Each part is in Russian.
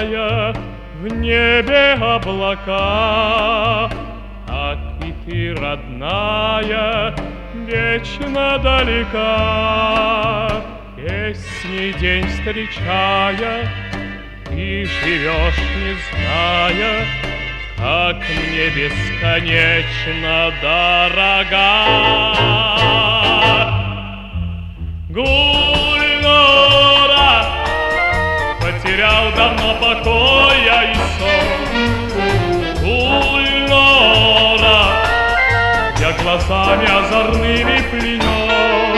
сверкая в небе облака, так и ты, родная, вечно далека. Песней день встречая, ты живешь, не зная, как мне бесконечно дорога. Гульнара, потерял давно покоя и сон. Гульнара, я глазами озорными пленен.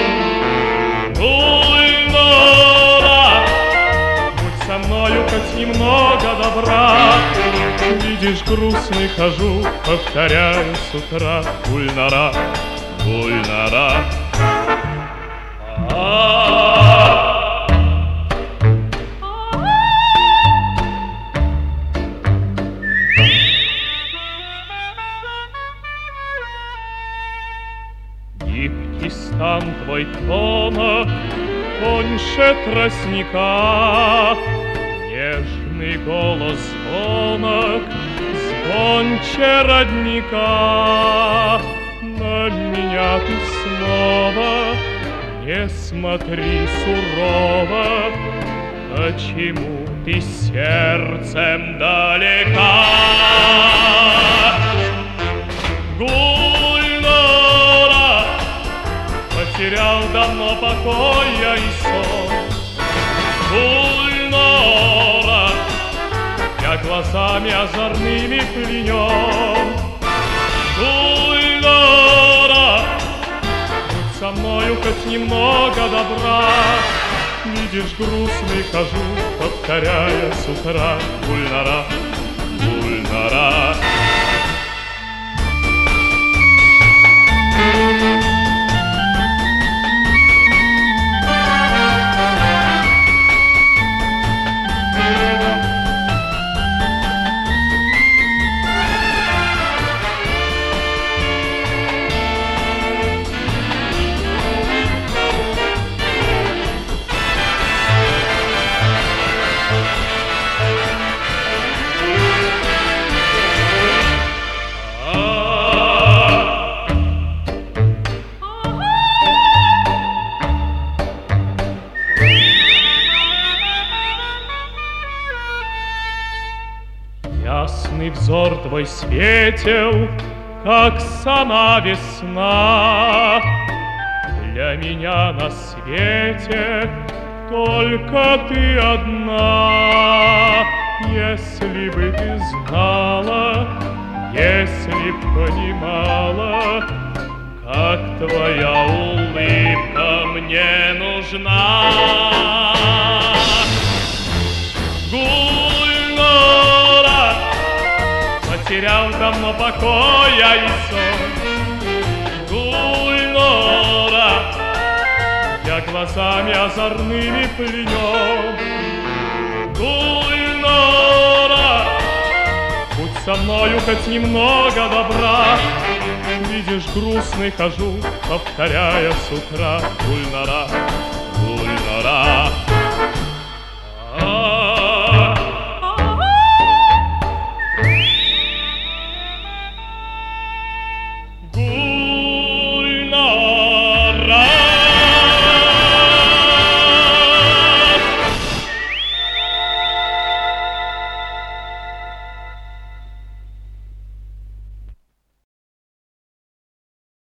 Гульнара, будь со мною хоть немного добра. Видишь, грустный хожу, повторяю с утра. Гульнара, Гульнара. Гибкий стан твой тонок, тоньше тростника, нежный голос звонок, звонче родника. На меня ты снова не смотри сурово, почему ты сердцем далека? Гульнара, потерял давно покоя и сон. Гульнара, я глазами озорными пленен. Гульнара, будь со мною хоть немного добра. Видишь, грустный хожу, повторяя с утра. Гульнара, Гульнара. Ясный взор твой светил, как сама весна. Для меня на свете только ты одна. Если бы ты знала, если б понимала, как твоя улыбка мне нужна. Потерял давно покоя и сон. Гульнара, я глазами озорными пленен. Гульнара, будь со мною хоть немного добра. Видишь, грустный хожу, повторяя с утра. Гульнара, Гульнара.